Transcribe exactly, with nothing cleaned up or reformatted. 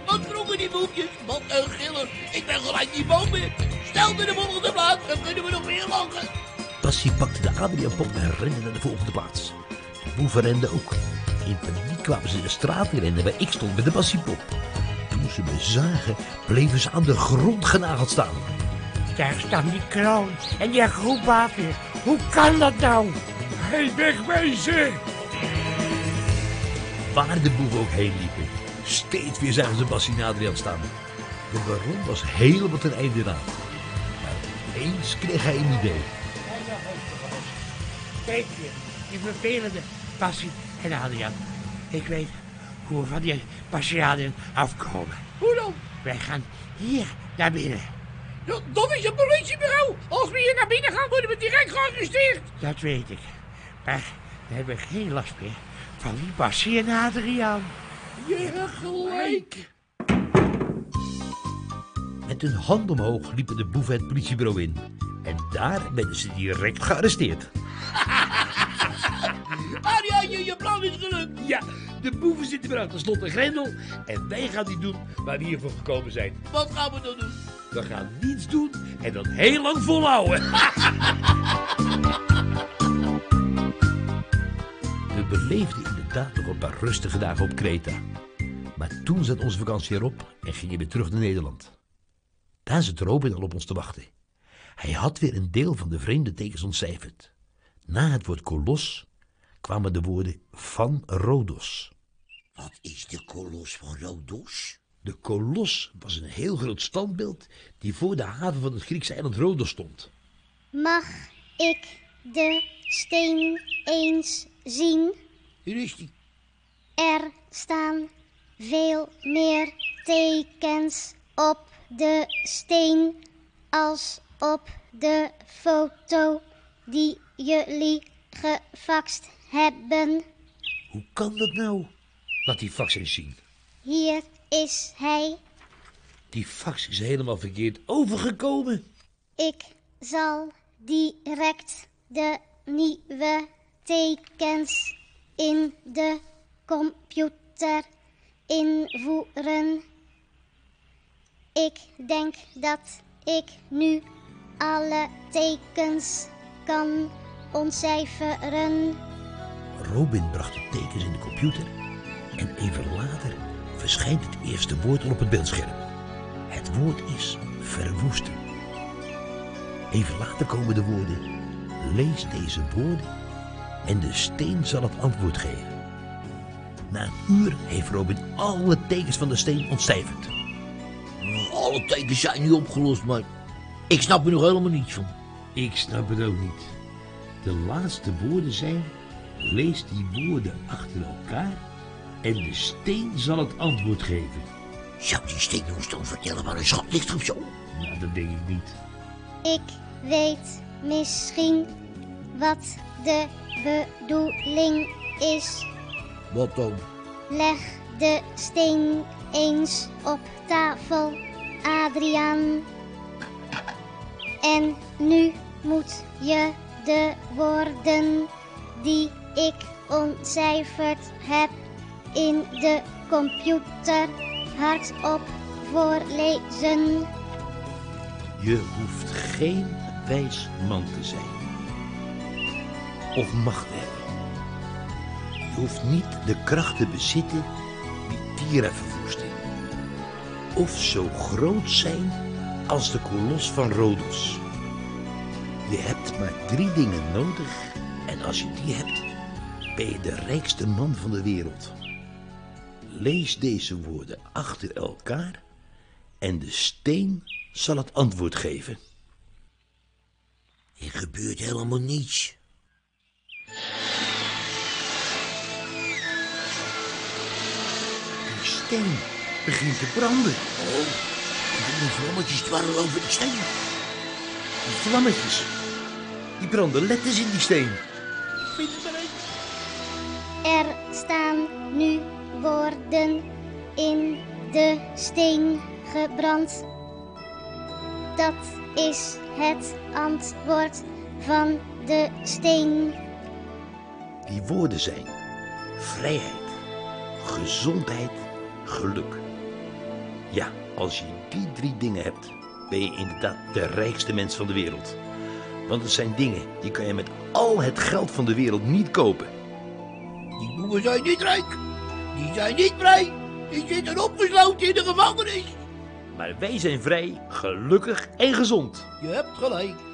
Wat vroegen die boefjes? Wat een giller. Ik ben gelijk die boom in. Stel me de volgende plaats, dan kunnen we nog meer lachen. Bassie pakte de Adriaanpop en rende naar de volgende plaats. De boeven renden ook. In paniek kwamen ze de straat in rennen waar ik stond met de Bassiepop. Toen ze me zagen, bleven ze aan de grond genageld staan. Daar staan die clown en die acrobaten. Hoe kan dat nou? Hey, wegwezen! Waar de boeven ook heen liepen, steeds weer zagen ze Bassie en Adriaan staan. De baron was helemaal ten einde raad. Maar opeens kreeg hij een idee. Kijk je, die vervelende Bassie en Adriaan. Ik weet hoe we van die Bassie en Adriaan afkomen. Hoe dan? Wij gaan hier naar binnen. Dat, dat is een politiebureau. Als we hier naar binnen gaan, worden we direct gearresteerd. Dat weet ik. Maar we hebben geen last meer van die Bassie en Adriaan. Je hebt gelijk. Met hun hand omhoog liepen de boeven het politiebureau in. En daar werden ze direct gearresteerd. Adriaan, je, je plan is gelukt. Ja, de boeven zitten weer achter slot en grendel. En wij gaan niet doen waar we hiervoor gekomen zijn. Wat gaan we dan doen? We gaan niets doen en dan heel lang volhouden. We beleefden inderdaad nog een paar rustige dagen op Kreta. Maar toen zat onze vakantie erop en gingen we terug naar Nederland. Daar zat Robin al op ons te wachten. Hij had weer een deel van de vreemde tekens ontcijferd. Na het woord kolos kwamen de woorden van Rhodos. Wat is de kolos van Rhodos? De kolos was een heel groot standbeeld die voor de haven van het Griekse eiland Rhodos stond. Mag ik de steen eens zien? Hier is die. Er staan veel meer tekens op de steen als op de foto die jullie gefaxt hebben. Hoe kan dat nou? Laat die fax eens zien. Hier is hij. Die fax is helemaal verkeerd overgekomen. Ik zal direct de nieuwe tekens in de computer invoeren. Ik denk dat ik nu alle tekens kan ontcijferen. Robin bracht de tekens in de computer en even later verschijnt het eerste woord al op het beeldscherm. Het woord is verwoesten. Even later komen de woorden: lees deze woorden en de steen zal het antwoord geven. Na een uur heeft Robin alle tekens van de steen ontcijferd. Alle tekens zijn nu opgelost, maar ik snap er nog helemaal niets van. Ik snap het ook niet. De laatste woorden zijn: lees die woorden achter elkaar en de steen zal het antwoord geven. Zou die steen ons dan vertellen waar een schat ligt of zo? Nou, dat denk ik niet. Ik weet misschien wat de bedoeling is. Wat dan? Leg de steen eens op tafel, Adriaan. En nu moet je de woorden die ik ontcijferd heb in de computer hardop voorlezen. Je hoeft geen wijs man te zijn. Of macht te hebben. Je hoeft niet de kracht te bezitten die dieren verwoesten. Of zo groot zijn als de kolos van Rhodos. Je hebt maar drie dingen nodig en als je die hebt, ben je de rijkste man van de wereld. Lees deze woorden achter elkaar en de steen zal het antwoord geven. Er gebeurt helemaal niets. Die steen begint te branden. Oh, die vlammetjes dwarrelen over de steen. Die vlammetjes, die branden letters in die steen. Vind het maar eens. Er staan nu woorden in de steen gebrand. Dat is het antwoord van de steen. Die woorden zijn vrijheid, gezondheid, geluk. Ja, als je die drie dingen hebt, ben je inderdaad de rijkste mens van de wereld. Want het zijn dingen die kan je met al het geld van de wereld niet kopen. Die boeven zijn niet rijk. Die zijn niet vrij. Die zitten opgesloten in de gevangenis. Maar wij zijn vrij, gelukkig en gezond. Je hebt gelijk.